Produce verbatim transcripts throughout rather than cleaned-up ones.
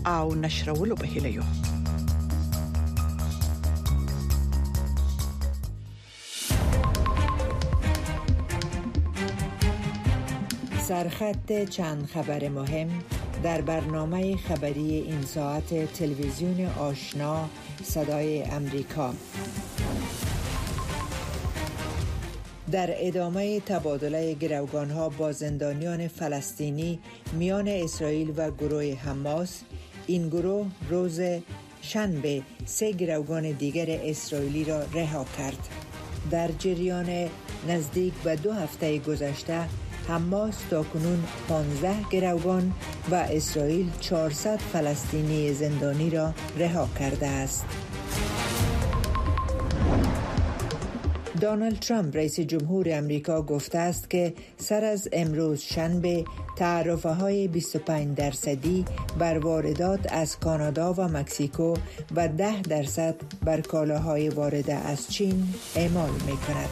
او نشرولو په هیله یو. سرخط چند خبر مهم در برنامه خبری این ساعت تلویزیون آشنا صدای امریکا. در ادامه تبادله گروگان‌ها با زندانیان فلسطینی میان اسرائیل و گروه حماس، این گروه روز شنبه سه گروگان دیگر اسرائیلی را رها کرد. در جریان نزدیک به دو هفته گذشته، حماس تاکنون پانزده گروگان و اسرائیل چهارصد فلسطینی زندانی را رها کرده است. دونالد ترامپ رئیس جمهور امریکا گفته است که سر از امروز شنبه تعرفه‌های بیست و پنج درصدی بر واردات از کانادا و مکزیکو و ده درصد بر کالاهای وارده از چین اعمال می‌کند.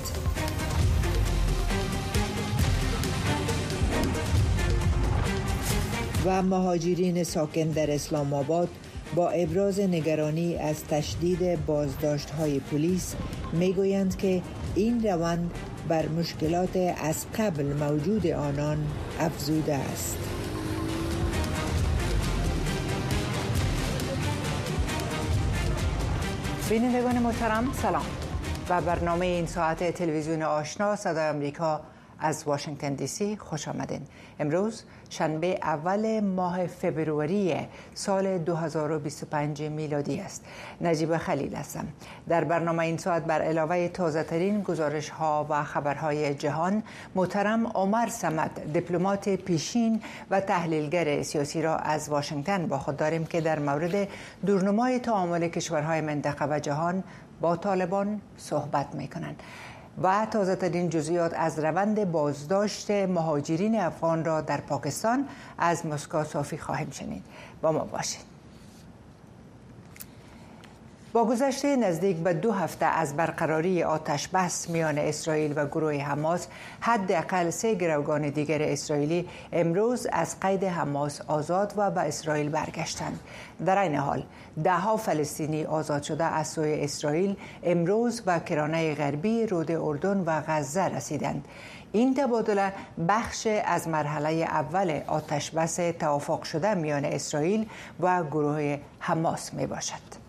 و مهاجرین ساکن در اسلام آباد با ابراز نگرانی از تشدید بازداشت‌های پلیس میگویند که این روند بر مشکلات از قبل موجود آنان افزوده است. بینندگان محترم سلام و برنامه این ساعت تلویزیون آشنا صدای آمریکا از واشنگتن دی سی خوش آمدین. امروز شنبه اول ماه فبروری سال دو هزار و بیست و پنج میلادی است. نجیب خلیل هستم. در برنامه این ساعت بر علاوه تازه ترین گزارش ها و خبرهای جهان، محترم عمر صمد، دیپلمات پیشین و تحلیلگر سیاسی را از واشنگتن با خود داریم که در مورد دورنمای تعامل کشورهای منطقه و جهان با طالبان صحبت می‌کنند. و تازه ترین جزئیات از روند بازداشت مهاجرین افغان را در پاکستان از مسکو صافی خواهیم شنید. با ما باشید. با گذشت نزدیک به دو هفته از برقراری آتش بس میان اسرائیل و گروه حماس، حداقل سه گروگان دیگر اسرائیلی امروز از قید حماس آزاد و به اسرائیل برگشتند. در این حال دهها فلسطینی آزاد شده از سوی اسرائیل امروز به کرانه غربی رود اردن و غزه رسیدند. این تبادله بخش از مرحله اول آتش بس توافق شده میان اسرائیل و گروه حماس می باشد.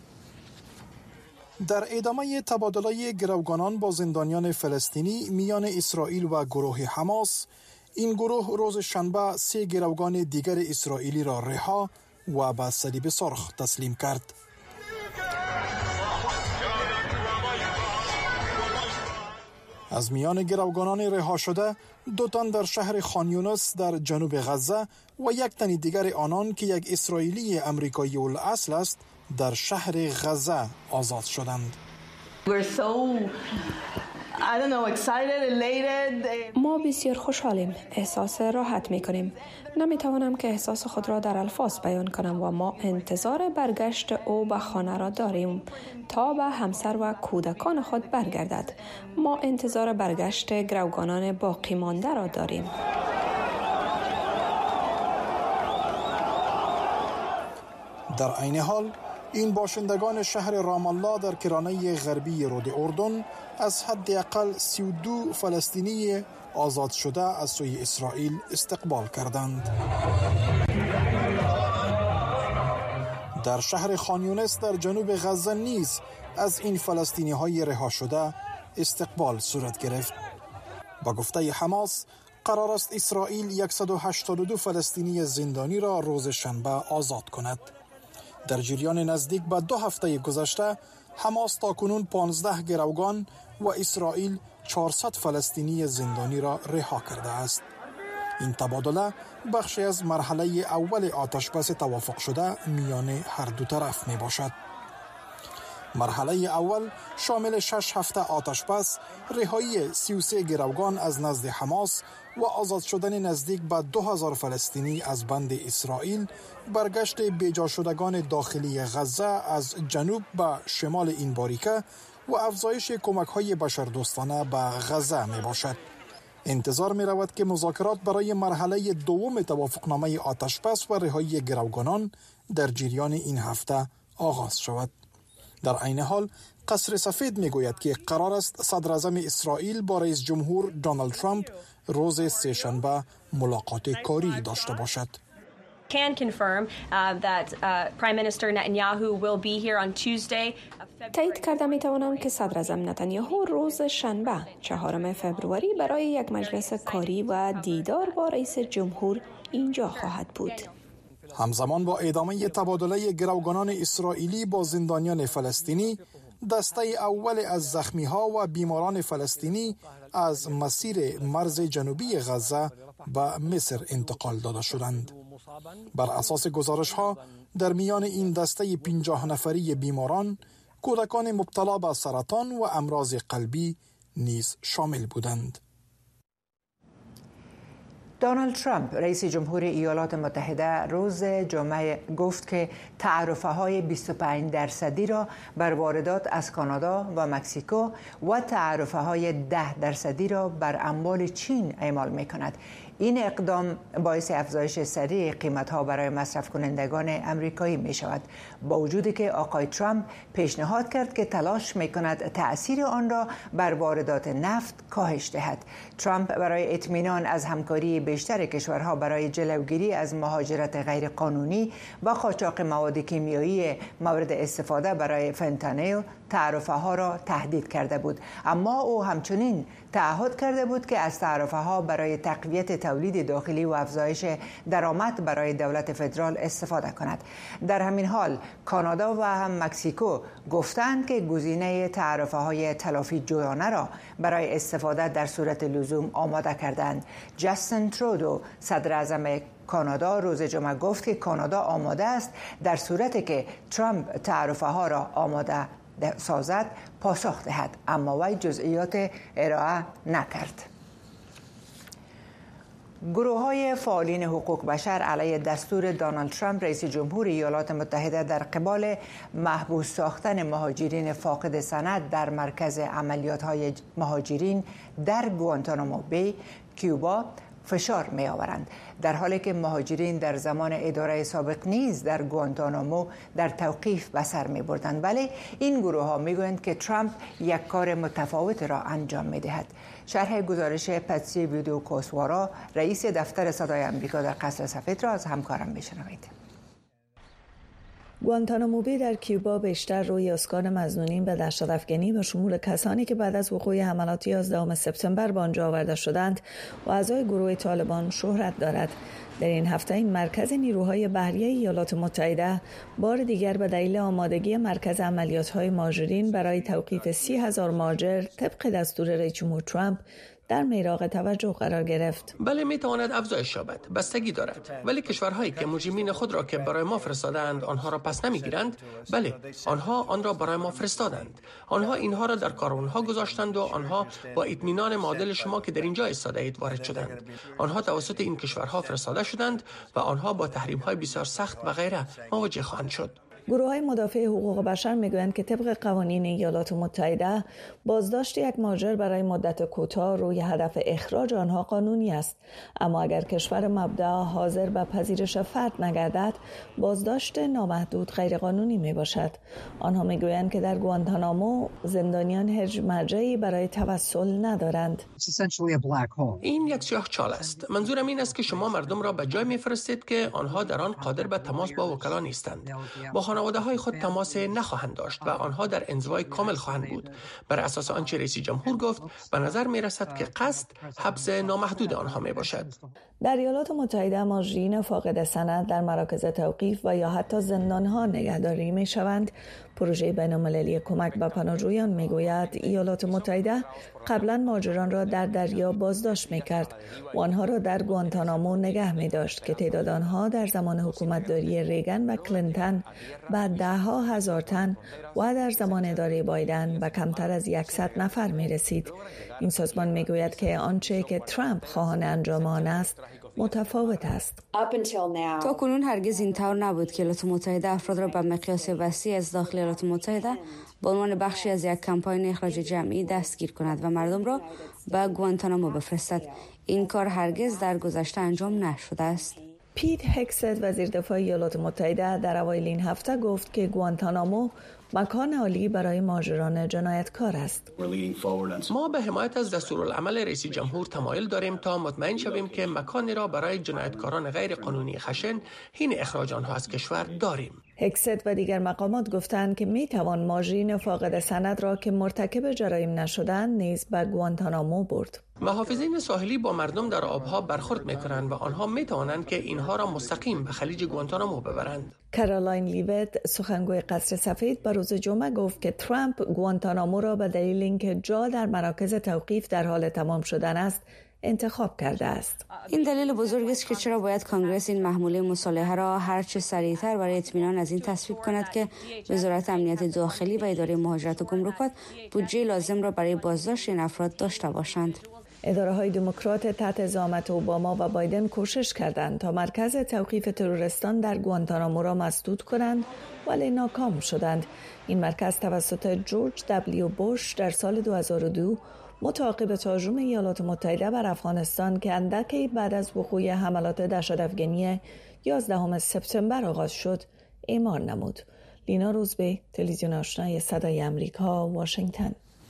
در ادامه تبادله گروگانان با زندانیان فلسطینی میان اسرائیل و گروه حماس، این گروه روز شنبه سه گروگان دیگر اسرائیلی را رها و به صلیب سرخ تسلیم کرد. از میان گروگانان رها شده، دو تن در شهر خان یونس در جنوب غزه و یک تن دیگر آنان که یک اسرائیلی امریکایی الاصل است در شهر غزه آزاد شدند. ما بسیار خوشحالیم، احساس راحت می کنیم. نمی توانم که احساس خود را در الفاظ بیان کنم و ما انتظار برگشت او به خانه را داریم تا به همسر و کودکان خود برگردد. ما انتظار برگشت گروگانان باقی مانده را داریم. در عین حال این باشندگان شهر رام الله در کرانه غربی رود اردن از حداقل سی و دو فلسطینی آزاد شده از سوی اسرائیل استقبال کردند. در شهر خان یونس در جنوب غزه نیز از این فلسطینی های رها شده استقبال صورت گرفت. با گفته حماس قرار است اسرائیل صد و هشتاد و دو فلسطینی زندانی را روز شنبه آزاد کند. در جریان نزدیک به دو هفته گذشته، حماس تاکنون پانزده گروگان و اسرائیل چهارصد فلسطینی زندانی را رها کرده است. این تبادله بخشی از مرحله اول آتش بس توافق شده میان هر دو طرف می باشد. مرحله اول شامل شش هفته آتش بس، رهایی سی و سه گروگان از نزد حماس و آزاد شدن نزدیک به دو هزار فلسطینی از بند اسرائیل، برگشت بیجا شدگان داخلی غزه از جنوب به شمال این باریکه و افزایش کمک‌های بشردوستانه به غزه می باشد. انتظار می رود که مذاکرات برای مرحله دوم توافقنامه آتشبس و رهایی گروگانان در جریان این هفته آغاز شود. در عین حال قصر سفید می گوید که قرار است صدر اعظم اسرائیل با رئیس جمهور دونالد ترامپ روز سه‌شنبه ملاقات کاری داشته باشد. Can confirm uh, that uh, Prime Minister Netanyahu will be here on Tuesday. تایید کرده می توانم که صدر اعظم نتانیاهو روز شنبه چهارم فوریه برای یک مجلس کاری و دیدار با رئیس جمهور اینجا خواهد بود. همزمان با ادامه تبادله گروگانان اسرائیلی با زندانیان فلسطینی، دسته اول از زخمی‌ها و بیماران فلسطینی از مسیر مرز جنوبی غزه به مصر انتقال داده شدند. بر اساس گزارش‌ها در میان این دسته پنجاه نفری بیماران، کودکان مبتلا به سرطان و امراض قلبی نیز شامل بودند. دونالد ترامپ رئیس جمهوری ایالات متحده روز جمعه گفت که تعرفه های بیست و پنج درصدی را بر واردات از کانادا و مکزیکو و تعرفه های ده درصدی را بر اموال چین اعمال می کند. این اقدام باعث افزایش سریع قیمت‌ها برای مصرف کنندگان امریکایی می شود، با وجودی که آقای ترامپ پیشنهاد کرد که تلاش می کند تأثیر آن را بر واردات نفت کاهش دهد. ترامپ برای اطمینان از همکاری بیشتر کشورها برای جلوگیری از مهاجرت غیرقانونی و قاچاق مواد کیمیایی مورد استفاده برای فنتانیل تعرفه ها را تهدید کرده بود، اما او همچنین تعهد کرده بود که از تعرفه ها برای تقویت تولید داخلی و افزایش درآمد برای دولت فدرال استفاده کند. در همین حال کانادا و هم مکزیکو گفتند که گزینه تعرفه های تلافی جویانه را برای استفاده در صورت لزوم آماده کردند. جاستین ترودو صدر اعظم کانادا روز جمعه گفت که کانادا آماده است در صورتی که ترامپ تعرفه ها را آماده سازد پاسخ دهد، اما وی جزئیات ارائه نکرد. گروه های فعالین حقوق بشر علیه دستور دونالد ترامپ رئیس جمهور ایالات متحده در قبال محبوس ساختن مهاجرین فاقد سند در مرکز عملیات های مهاجرین در گوانتانامو بی، کوبا فشار می آورند، در حالی که مهاجرین در زمان اداره سابق نیز در گوانتانامو در توقیف به سر می بردند. ولی این گروه ها می گویند که ترامپ یک کار متفاوت را انجام می دهد. شرح گزارش پتسی ویدیو کوسوارا رئیس دفتر صدای آمریکا در قصر سفید را از همکارم بشنوید. گوانتانامو بی در کوبا بیشتر روی اسکان مظنونین به دهشت افکنی و شمول کسانی که بعد از وقوع حملات یازدهم سپتامبر به آنجا آورده شدند و اعضای گروه طالبان شهرت دارد. در این هفته این مرکز نیروهای بحریه ایالات متحده بار دیگر به دلیل آمادگی مرکز عملیات‌های مهاجرین برای توقیف سی هزار مهاجر طبق دستور رئیس جمهور ترامپ در میراق توجه قرار گرفت. بله، میتواند افزایش یابد، بستگی دارد، ولی کشورهایی که مجرمین خود را که برای ما فرستادند آنها را پس نمیگیرند، بله آنها آن را برای ما فرستادند. آنها اینها را در کاروانها گذاشتند و آنها با اطمینان معادل شما که در اینجا ایستاده اید وارد شدند. آنها توسط این کشورها فرستاده شدند و آنها با تحریم‌های بسیار سخت و غیره مواجه خواهند شد. گروه‌های مدافع حقوق بشر میگویند که طبق قوانین ایالات متحده بازداشت یک مهاجر برای مدت کوتاه روی هدف اخراج آنها قانونی است، اما اگر کشور مبدأ حاضر به پذیرش فرد نگردد بازداشت نامحدود غیرقانونی میباشد. آنها میگویند که در گوانتانامو زندانیان هیچ مرجعی برای توسل ندارند. این یک سیاهچال است. منظورم این است که شما مردم را به جای میفرستید که آنها در آن قادر به تماس با وکلا نیستند. با خانواده های خود تماس نخواهند داشت و آنها در انزوای کامل خواهند بود. بر اساس آنچه رئیس جمهور گفت، به نظر می رسد که قصد حبس نامحدود آنها می باشد. در ایالات متحده مهاجرین فاقد سند در مراکز توقیف و یا حتی زندانها نگهداری می شوند. پروژه بین‌المللی کمک به پناهجویان می گوید ایالات متحده قبلا مهاجران را در دریا بازداشت می کرد و آنها را در گوانتانامو نگه می داشت که تعداد آنها در زمان حکومتداری ریگن و کلینتون به ده ها هزار تن و در زمان اداره بایدن به کمتر از صد نفر می رسید. این سازمان می گوید که آنچه که ترامپ خواهان انجام آن است متفاوت است. تا کنون هرگز این طور نبود که ایالات متحده افراد را به مقیاس وسیع از داخل ایالات متحده به عنوان بخشی از یک کمپاین اخراج جمعی دستگیر کند و مردم را به گوانتانامو بفرستد. این کار هرگز در گذشته انجام نشده است. پیت هکست وزیر دفاع ایالات متحده در اوایل این هفته گفت که گوانتانامو مکان عالی برای مهاجران جنایتکار است. ما به حمایت از دستورالعمل رئیس جمهور تمایل داریم تا مطمئن شویم که مکانی را برای جنایتکاران غیر قانونی خشن حین اخراج آنها از کشور داریم. هکست و دیگر مقامات گفتند که می توان ماژرین فاقد سند را که مرتکب جرایم نشدند نیز به گوانتانامو برد. محافظین ساحلی با مردم در آبها برخورد می‌کنند و آنها می‌توانند که اینها را مستقیم به خلیج گوانتانامو ببرند. کارولاین لیویت سخنگوی قصر سفید به روز جمعه گفت که ترامپ گوانتانامو را به دلیل اینکه جا در مراکز توقیف در حال تمام شدن است انتخاب کرده است. این دلیل بزرگ است که چرا باید کانگرس این محموله مصالحه را هر چه سریعتر برای اطمینان از این تصویب کند که وزارت امنیت داخلی و اداره مهاجرت و گمرکات بودجه لازم را برای بازداشت این افراد داشته باشند. اداره های دموکرات تحت زعامت اوباما و بایدن کوشش کردند تا مرکز توقیف تروریستان در گوانتانامو را مسدود کنند ولی ناکام شدند. این مرکز توسط جورج دبلیو بوش در سال دو هزار و دو متعاقب هجوم ایالات متحده بر افغانستان که اندکی بعد از وقوع حملات دهشت‌افکنی یازدهم سپتامبر آغاز شد اعمار نمود. لینا روزبه، تلویزیون آشنای صدای امریکا، واشنگتن.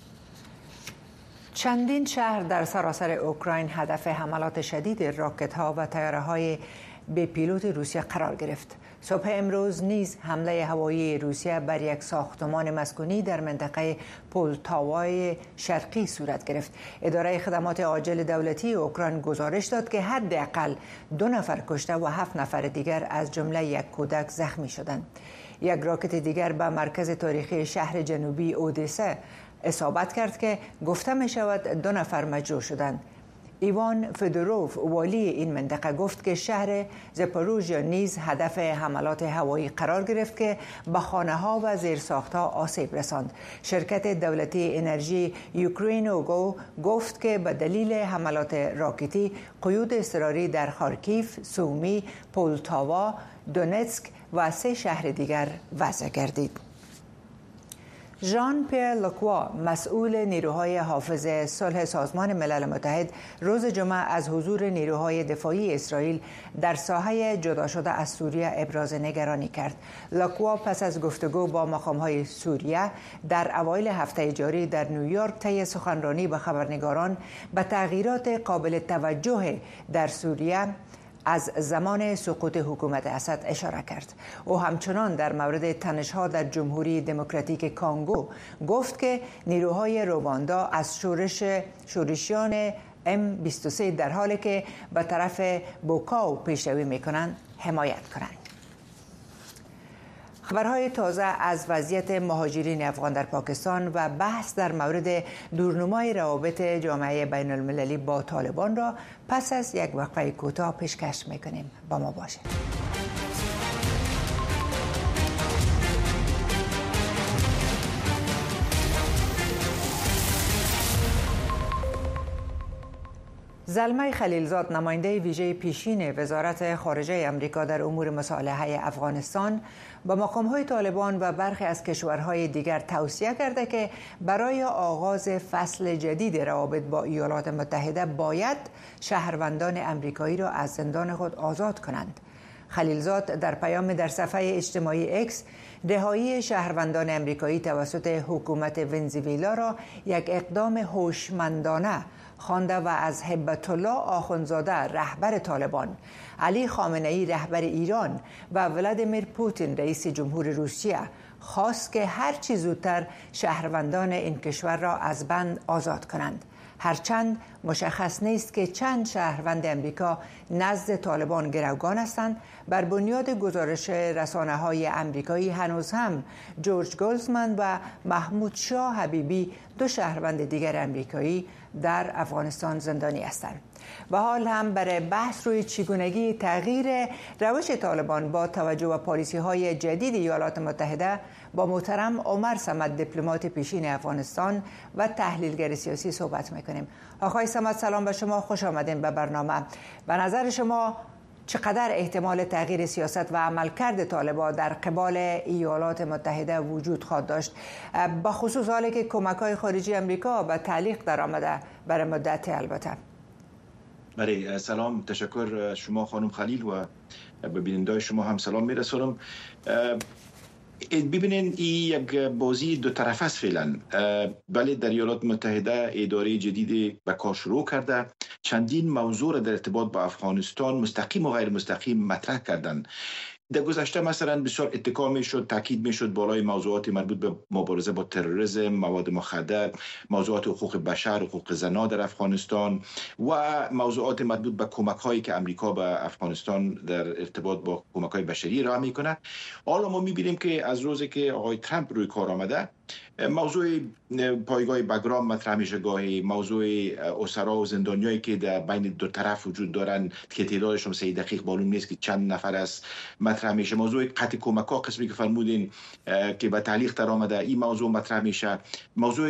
چندین شهر در سراسر اوکراین هدف حملات شدید راکت‌ها و طیاره‌های به پیلوت روسیه قرار گرفت. صبح امروز نیز حمله هوایی روسیه بر یک ساختمان مسکونی در منطقه پولتاوای شرقی صورت گرفت. اداره خدمات عاجل دولتی اوکراین گزارش داد که حداقل دو نفر کشته و هفت نفر دیگر از جمله یک کودک زخمی شدند. یک راکت دیگر به مرکز تاریخی شهر جنوبی اودسه اصابت کرد که گفته می شود دو نفر مجروح شدند. ایوان فدوروف والی این منطقه گفت که شهر زاپاروژیا نیز هدف حملات هوایی قرار گرفت که به خانه‌ها و زیرساخت‌ها آسیب رساند. شرکت دولتی انرژی یوکرینوگو گفت که به دلیل حملات راکتی قیود اضطراری در خارکیف، سومی، پولتاوا، دونتسک و سه شهر دیگر وضع گردید. ژان پیر لوکوا مسئول نیروهای حافظ صلح سازمان ملل متحد روز جمعه از حضور نیروهای دفاعی اسرائیل در ساحه جدا شده از سوریه ابراز نگرانی کرد. لوکوا پس از گفتگو با مقام‌های سوریه در اوایل هفته جاری در نیویورک طی سخنرانی به خبرنگاران به تغییرات قابل توجه در سوریه از زمان سقوط حکومت اسد اشاره کرد. او همچنان در مورد تنش‌ها در جمهوری دموکراتیک کانگو گفت که نیروهای رواندا از شورش شورشیان ام بیست و سه در حالی که به طرف بوکاو پیشروی می‌کنند حمایت کنند. خبرهای تازه از وضعیت مهاجرین افغان در پاکستان و بحث در مورد دورنمای روابط جامعه بین المللی با طالبان را پس از یک وقفه کوتاه پیشکش می‌کنیم. با ما باشید. زلمه خلیلزاد نماینده ویژه پیشین وزارت خارجه آمریکا در امور مصالحه افغانستان با مقام‌های طالبان و برخی از کشورهای دیگر توصیه کرده که برای آغاز فصل جدید روابط با ایالات متحده باید شهروندان آمریکایی را از زندان خود آزاد کنند. خلیلزاد در پیام در صفحه اجتماعی اکس رهایی شهروندان آمریکایی توسط حکومت ونزوئلا را یک اقدام هوشمندانه خوانده و از هبت الله آخوندزاده رهبر طالبان، علی خامنه‌ای رهبر ایران و ولادیمیر پوتین رئیس جمهور روسیه خواست که هر چه زودتر شهروندان این کشور را از بند آزاد کنند. هرچند مشخص نیست که چند شهروند امریکا نزد طالبان گروگان هستند، بر بنیاد گزارش رسانه‌های امریکایی هنوز هم جورج گولزمن و محمود شاه حبیبی دو شهروند دیگر امریکایی در افغانستان زندانی هستند. و حال هم برای بحث روی چگونگی تغییر روش طالبان با توجه به پالیسی‌های جدید ایالات متحده با محترم عمر صمد، دیپلمات پیشین افغانستان و تحلیلگر سیاسی صحبت میکنیم. آقای صمد سلام به شما، خوش آمدین به برنامه. به نظر شما چقدر احتمال تغییر سیاست و عملکرد طالبان در قبال ایالات متحده وجود خواهد داشت، به خصوص حالی که کمک‌های خارجی امریکا به تعلیق در آمده برای مدت؟ البته بله، سلام، تشکر شما خانم خلیل و به بینندگان شما هم سلام میرسونم. ببینین این یک بازی دو طرف است فعلا. بله، در ایالات متحده اداره جدید به کار شروع کرده، چندین موضوع را در ارتباط با افغانستان مستقیم و غیر مستقیم مطرح کردن. در گذشته مثلا بسیار اتکا میشد، تاکید میشد بالای موضوعات مربوط به مبارزه با تروریسم، مواد مخدر، موضوعات حقوق بشر، حقوق زنان در افغانستان و موضوعات مربوط به کمک هایی که امریکا به افغانستان در ارتباط با کمک های بشری ارائه میکنه. حالا ما میبینیم که از روزی که آقای ترامپ روی کار آمده، موضوع پایگاه بگرام مطرح میشه، گاهی موضوع اسرا و زندانیایی که در بین دو طرف وجود دارن که تعدادشون سه دقیق معلوم نیست که چند نفر است مطرح میشه. موضوع قطع کمک ها، قسمی که فرمودین که به تعلیق در آمده، این موضوع مطرح میشه. موضوع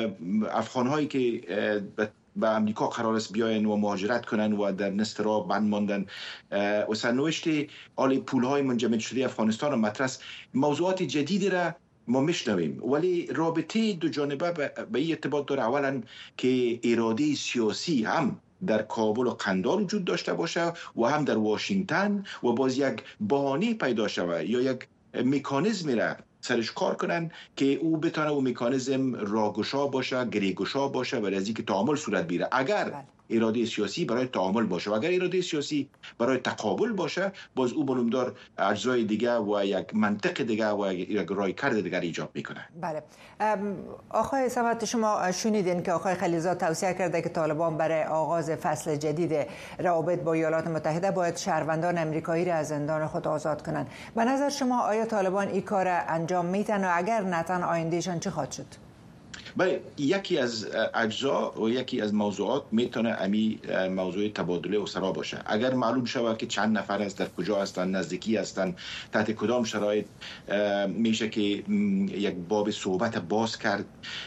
افغان هایی که به امریکا قرار است بیاین و مهاجرت کنن و در نسترا بند ماندن و سرنوشت آل پول های منجمد شده افغانستان و مطرح، موضوعات جدیدی را ما میشنویم. ولی رابطه دو جانبه به این ارتباط داره، اولا که اراده سیاسی هم در کابل و قندار وجود داشته باشه و هم در واشنگتن و باز یک بهانه پیدا شود یا یک مکانیزمی را سرش کار کنن که او بتونه او مکانیزم راگشا باشه، گریگشا باشه برای از اینکه تعامل صورت بگیره. اگر اراده سیاسی برای تعامل باشه و اگر اراده سیاسی برای تقابل باشه، باز او بلومدار اجزای دیگه و یک منطق دیگه و یک رایکرد دیگر ایجاب میکنه. بله، آقای صمد، شما شنیدین که آقای خلیلزاد توصیه کرده که طالبان برای آغاز فصل جدید روابط با ایالات متحده باید شهروندان امریکایی را از زندان خود آزاد کنند. به نظر شما آیا طالبان این کار انجام میتن و اگر نتن آیندهشان چه خواهد شد؟ بله، یکی از اجزا و یکی از موضوعات میتونه امی موضوع تبادله اسرا باشه. اگر معلوم شود که چند نفر است، در کجا هستند، نزدیکی هستند، تحت کدام شرایط میشه که یک باب صحبت باز کرد،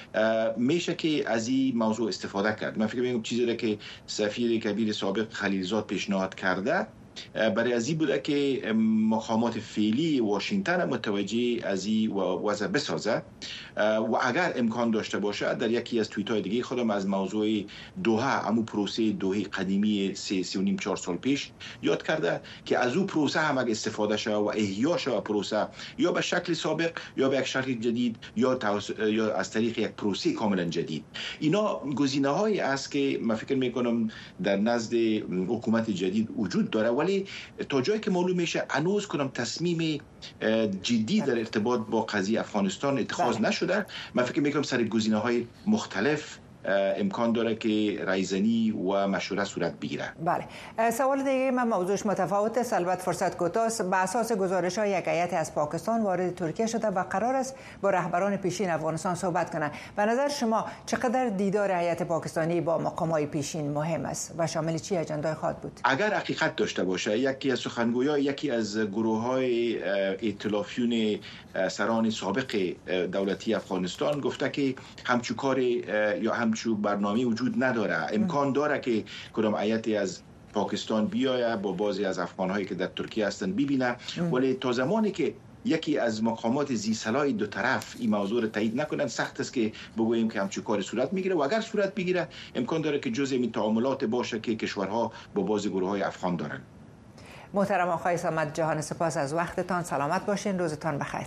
میشه که از این موضوع استفاده کرد. من فکر میکنم چیزی که سفیر کبیر سابق خلیلزاد پیشنهاد کرده برای ازی بوده که مقامات فعلی واشنگتن متوجه از این وضع بسازه و اگر امکان داشته باشه در یکی از توییت های دیگه خودم از موضوع دوحه، امو پروسه دوحه قدیمی سه سی و نیم چهار سال پیش یاد کرده که از او پروسه هم اگه استفاده شده و احیا شده پروسه یا به شکل سابق یا به یک شکل جدید یا, یا از طریق یک پروسه کاملا جدید. اینا گزینه هایی است که من فکر میکنم در نزد حکومت جدید وجود داره، ولی تا جایی که معلوم میشه هنوز کنم تصمیم جدی در ارتباط با قضیه افغانستان اتخاذ بله. نشده. من فکر میکنم سر گزینه های مختلف امکان داره که رایزنی و مشوره صورت بگیره. بله، سوال دیگه من موضوعش متفاوته، البته فرصت کوتاه. به اساس گزارش های یک هیئت از پاکستان وارد ترکیه شده و قرار است با رهبران پیشین افغانستان صحبت کنند. به نظر شما چقدر دیدار هیئت پاکستانی با مقام های پیشین مهم است و شامل چی اجندای خواهد بود؟ اگر حقیقت داشته باشه، یکی از سخنگویان یکی از گروه های ائتلافیون سران سابق دولتی افغانستان گفته که همچون کار یا همچون برنامه وجود نداره. امکان داره که کدام هیئتی از پاکستان بیایه با بعضی از افغان‌هایی که در ترکیه هستن ببینه، ولی تا زمانی که یکی از مقامات ذی صلاح دو طرف این موضوع را تایید نکنن سخت است که بگوییم که همچون کار صورت میگیره و اگر صورت بگیره امکان داره که جزء این تعاملات باشه که کشورها با بعضی گروه‌های افغان دارن. محترم آقای صمد، جهان سپاس از وقتتان. سلامت باشین، روزتان بخیر.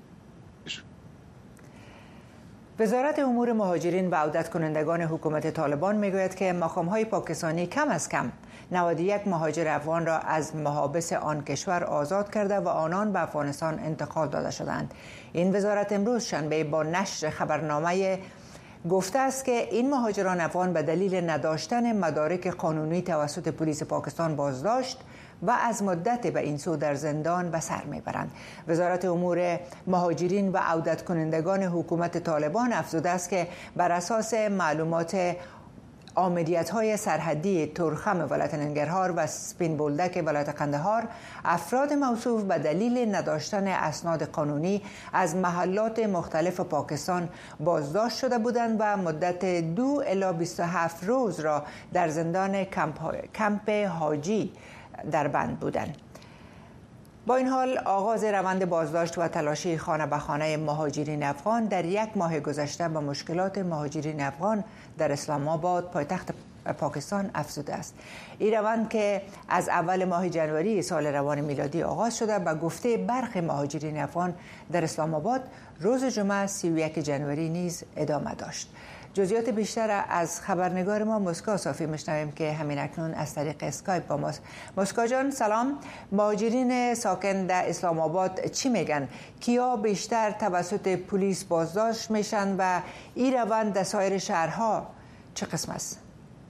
وزارت امور مهاجرین و عودت کنندگان حکومت طالبان میگوید که مقام‌های پاکستانی کم از کم نود و یک مهاجر افغان را از محابس آن کشور آزاد کرده و آنان به افغانستان انتقال داده شدند. این وزارت امروز شنبه با نشر خبرنامه گفته است که این مهاجران افغان به دلیل نداشتن مدارک قانونی توسط پلیس پاکستان بازداشت و از مدت به این سو در زندان به سر میبرند. وزارت امور مهاجرین و عودت کنندگان حکومت طالبان افزوده است که بر اساس معلومات آمدیت‌های سرحدی تورخم ولایت ننگرهار و سپین بولدک ولایت قندهار افراد موصوف به دلیل نداشتن اسناد قانونی از محلات مختلف پاکستان بازداشت شده بودند و مدت دو الی بیست و هفت روز را در زندان کمپ حاجی در بند بودند. با این حال آغاز روند بازداشت و تلاشی خانه به خانه مهاجرین افغان در یک ماه گذشته به مشکلات مهاجرین افغان در اسلام آباد پایتخت پاکستان افزوده است. این روند که از اول ماه جنوری سال روان میلادی آغاز شده به گفته برخی مهاجرین افغان در اسلام آباد روز جمعه سی و یک جنوری نیز ادامه داشت. جزئیات بیشتر از خبرنگار ما مسکا صافی میشنویم که همین اکنون از طریق اسکایپ با ماست. مسکا جان سلام. مهاجرین ساکن در اسلام آباد چی میگن؟ کیا بیشتر توسط پلیس بازداشت میشن و این روند در سایر شهرها چه قسم است؟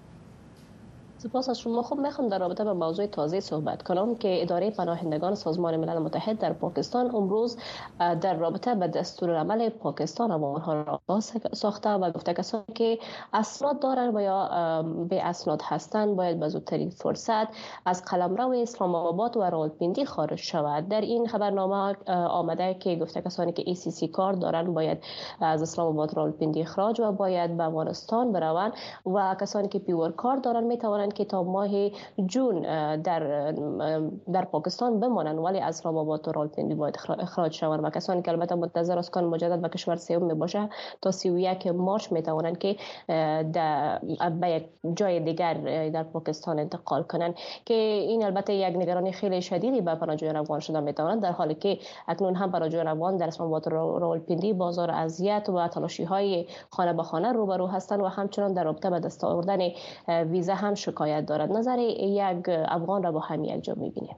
سپاس از شما. خب میخوام در رابطه با موضوع تازه صحبت کنم که اداره پناهندگان سازمان ملل متحد در پاکستان امروز در رابطه با دستورالعمل پاکستان و آنها را ساخته و گفته کسانی که اسناد دارند و یا به اسناد هستند باید به زودترین فرصت از قلمرو اسلام آباد و راولپنڈی خارج شود. در این خبرنامه آمده که گفته کسانی که ای سی سی کارت دارند باید از اسلام آباد راولپنڈی اخراج و باید به افغانستان بروند و کسانی که پیور کارت دارند میتوانند که تا ماه جون در در پاکستان بمانند ولی از اسلام آباد و راولپنڈی باید اخراج شوند و کسانی که البته منتظر اسکان مجدد به کشور سوم باشه تا سی و یک مارچ میتوانند که در به یک جای دیگر در پاکستان انتقال کنند که این البته یک نگرانی خیلی شدیدی به پناهجویان افغان شده میتواند در حالی که اکنون هم پناهجویان افغان در اسلام آباد و راولپنڈی بازار اذیت و تلاشی های خانه به خانه روبرو هستند و همچنان در رابطه با دست آوردن ویزا هم شکایت دارد. نظر یک افغان را با هم یک جا می‌بینیم.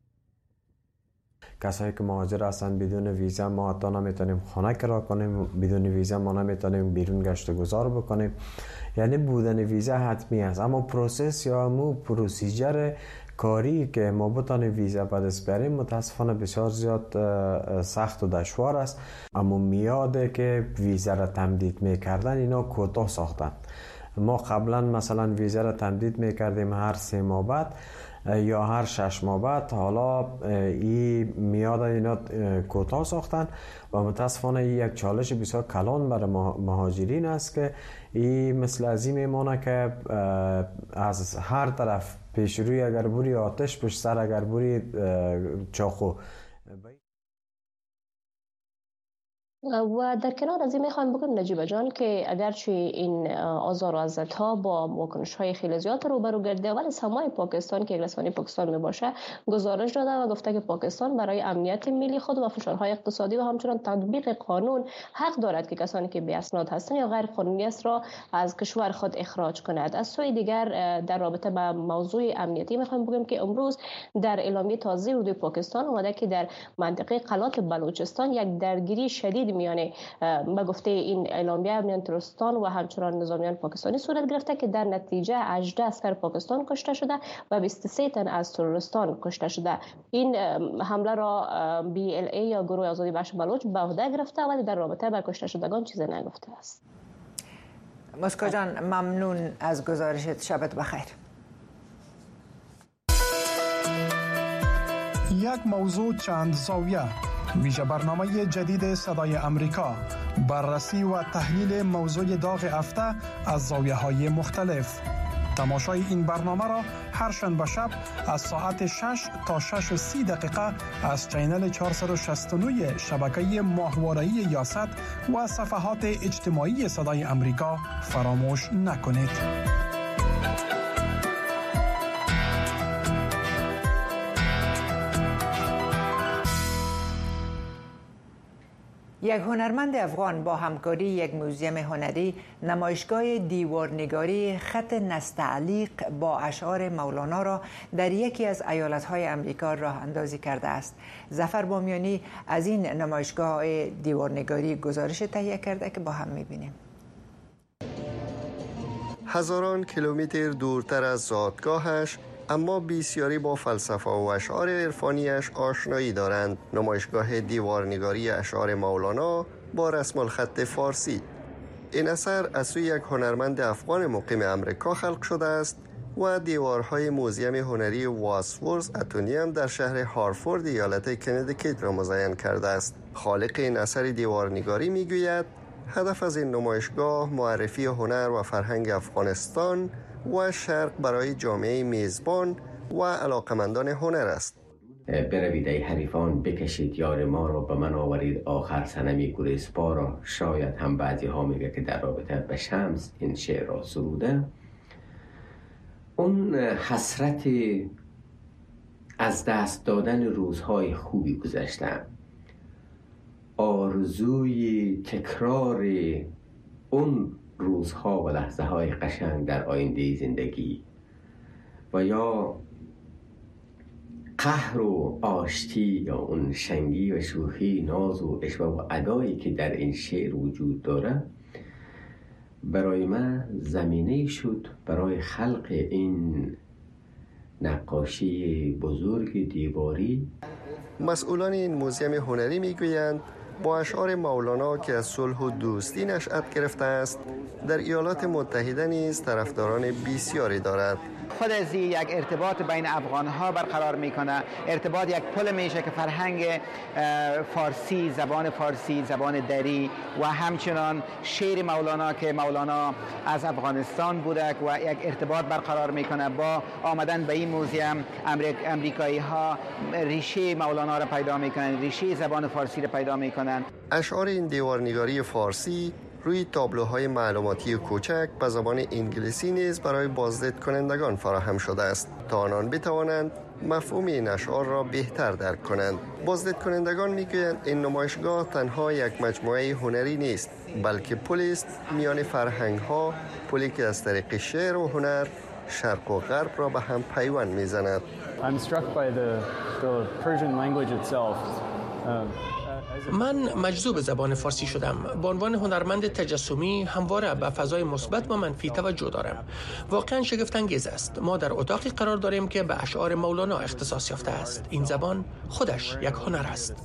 کسایی که مهاجر هستند بدون ویزا ما حتی نمیتونیم خانه کرا کنیم، بدون ویزا ما نمیتونیم بیرون گشت و گذار بکنیم. یعنی بودن ویزا حتمی است، اما پروسس یا مو پروسیجر کاری که ما بتانیم ویزا به دست بیاریم متاسفانه بسیار زیاد سخت و دشوار است. اما میاده که ویزا را تمدید میکردن اینا کوتاه ساختن. ما قبلا مثلا ویزا را تمدید میکردیم هر سه ماه بعد یا هر شش ماه بعد، حالا این میاد اینا کوتاه ساختن و متاسفانه این یک چالش بسیار کلان برای مهاجرین است که این مثل از این میمانه که از هر طرف پیش روی اگر بوری آتش پشت سر اگر بوری چاقو. و در کنار از این میخوایم بگم نجیبه جان که اگرچه این آزار و اذیت ها با واکنش های خیلی زیاد روبرو گرده ولی سمای پاکستان که رسانه پاکستان میباشه گزارش داده و گفته که پاکستان برای امنیت ملی خود و فشارهای اقتصادی و همچنان تطبیق قانون حق دارد که کسانی که بی اسناد هستند یا غیر قانونی است را از کشور خود اخراج کند. از سوی دیگر در رابطه با موضوع امنیتی میخوایم بگم که امروز در اعلامیه تازه اردوی پاکستان اومده که در منطقه قلات بلوچستان یک درگیری شدید میانه به گفته این اعلامیه میان ترورستان و همچنان نظامیان پاکستانی صورت گرفته که در نتیجه هجده اسکر پاکستان کشته شده و بیست و سه تن از ترورستان کشته شده. این حمله را بی ال ای یا گروه آزادی بخش بلوچ به عهده گرفته ولی در رابطه با کشته شدگان چیزی نگفته است. مسکا جان ممنون از گزارشت. شبت بخیر. یک موضوع چند زاویه، ویژه برنامه جدید صدای امریکا، بررسی و تحلیل موضوع داغ هفته از زاویه های مختلف. تماشای این برنامه را هر شنبه شب از ساعت شش تا شش و سی دقیقه از چینل چهارصد و شصت و نه شبکه ماهواره‌ای یاست و صفحات اجتماعی صدای امریکا فراموش نکنید. یک هنرمند افغان با همکاری یک موزیم هنری نمایشگاه دیوارنگاری خط نستعلیق با اشعار مولانا را در یکی از ایالت‌های امریکا راه اندازی کرده است. ظفر بامیانی از این نمایشگاه دیوارنگاری گزارش تهیه کرده که با هم می‌بینیم. هزاران کیلومتر دورتر از زادگاهش اما بسیاری با فلسفه و اشعار عرفانیش آشنایی دارند. نمایشگاه دیوارنگاری اشعار مولانا با رسم الخط فارسی. این اثر از سوی یک هنرمند افغان مقیم امریکا خلق شده است و دیوارهای موزیم هنری واسورث اتونیم در شهر هارفورد ایالت کنیدیکت را مزین کرده است. خالق این اثر دیوارنگاری میگوید هدف از این نمایشگاه معرفی هنر و فرهنگ افغانستان و شرق برای جامعه میزبان و علاقمندان هنر است. بروید ای حریفان بکشید یار ما را به من آورید آخر سنمی گریزپا را. شاید هم بعضی ها میگه که در رابطه به شمس این شعر را سروده. اون حسرت از دست دادن روزهای خوبی گذشته، آرزوی تکرار اون روزها و لحظه های قشنگ در آینده زندگی و یا قهر و آشتی یا اون شنگی و شوخی، ناز و عشوه و ادایی که در این شعر وجود داره، برای من زمینه شد برای خلق این نقاشی بزرگ دیواری. مسئولان این موزیم هنری میگویند با اشعار مولانا که از صلح و دوستی نشأت گرفته است، در ایالات متحده نیز طرفداران بسیاری دارد. خود از یک ارتباط بین افغان‌ها برقرار میکنه، ارتباط یک پل میشه که فرهنگ فارسی، زبان فارسی، زبان دری و همچنان شعر مولانا که مولانا از افغانستان بوده و یک ارتباط برقرار میکنه. با آمدن به این موزیم امریک... امریکایی ها ریشه مولانا را پیدا میکنن، ریشه زبان فارسی را پیدا میکنن. اشعار این دیوارنگاری فارسی روی تابلوهای معلوماتی کوچک به زبان انگلیسی نیز برای بازدید کنندگان فراهم شده است تا آنان بتوانند مفهوم این اشعار را بهتر درک کنند. بازدید کنندگان میگویند این نمایشگاه تنها یک مجموعه هنری نیست، بلکه پلی است میان فرهنگ ها، پلی که از طریق شعر و هنر شرق و غرب را به هم پیوند میزند. I'm struck by the the Persian language itself. من مجذوب زبان فارسی شدم. به عنوان هنرمند تجسمی همواره به فضای مثبت و منفی توجه دارم. واقعا شگفت انگیز است. ما در اتاقی قرار داریم که به اشعار مولانا اختصاص یافته است. این زبان خودش یک هنر است.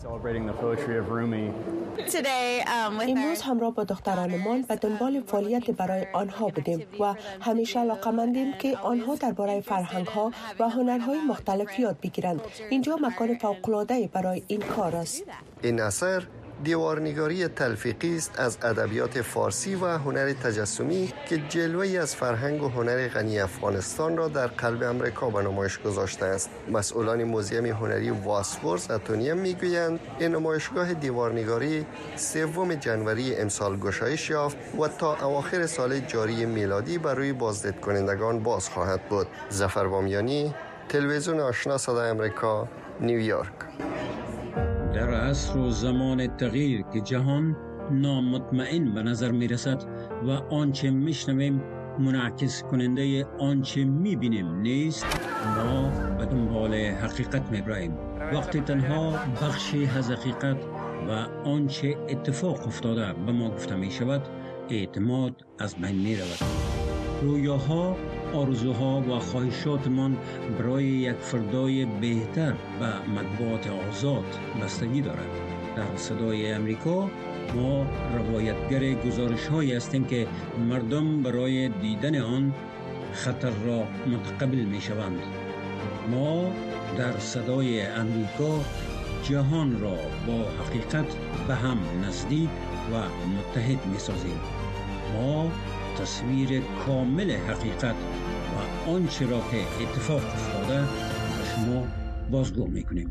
امروز همراه با دخترانمان به دنبال فعالیت برای آنها بودیم و همیشه علاقه‌مندیم که آنها درباره فرهنگ‌ها و هنرهای مختلف یاد بگیرند. اینجا مکان فوق‌العاده برای این کار است. این اثر دیوارنگاری تلفیقی است از ادبیات فارسی و هنر تجسمی که جلوه‌ای از فرهنگ و هنر غنی افغانستان را در قلب امریکا به نمایش گذاشته است. مسئولان موزیم هنری واسورث اتونیم میگویند این نمایشگاه دیوارنگاری سوم جنوری امسال گشایش یافت و تا اواخر سال جاری میلادی برای بازدید کنندگان باز خواهد بود. ظفر بامیانی، تلویزیون آشنا صدای امریکا، نیویورک. در عصر و زمان تغییر که جهان نامطمئن به نظر می رسد و آنچه می شنویم منعکس کننده آنچه می بینیم نیست، ما به دنبال حقیقت می براییم. وقتی تنها بخشی از حقیقت و آنچه اتفاق افتاده به ما گفته می شود، اعتماد از بین می رود. رویاها، آرزوها و خواهشاتمان برای یک فردای بهتر و مطبوعات آزاد بستگی دارد. در صدای امریکا ما روایتگر گزارش‌هایی هستیم که مردم برای دیدن آن خطر را متقبل می‌شوند. ما در صدای امریکا جهان را با حقیقت به هم نزدیک و متحد می‌سازیم. ما تصویر کامل حقیقت و آنچه را که اتفاق افتاده به شما بازگو میکنیم.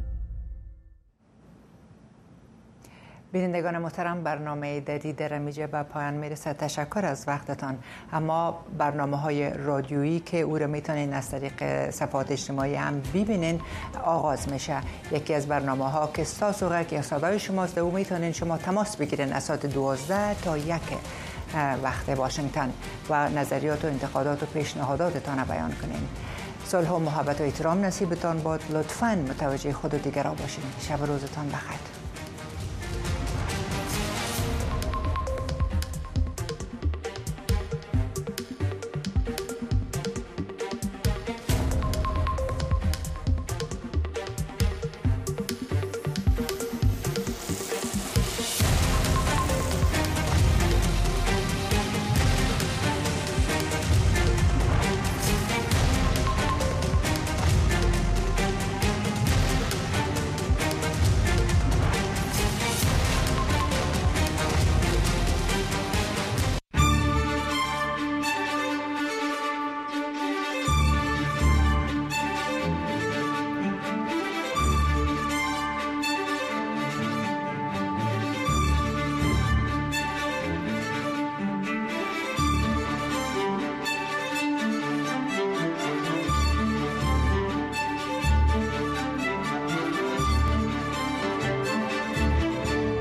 بینندگان محترم، برنامه دری در میجه به پایان میرسه. تشکر از وقتتان. اما برنامه های رادیویی که او را میتونین از طریق صفحات اجتماعی هم ببینین آغاز میشه. یکی از برنامه ها که ساسوغه که صدای شماست، او میتونین شما تماس بگیرین از ساعت دوازده تا یک وقت واشنگتن و نظریات و انتقادات و پیشنهاداتتان بیان کنین. صلح و محبت و احترام نصیبتان باد. لطفاً متوجه خود و دیگران باشین. شب و روزتان بخیر.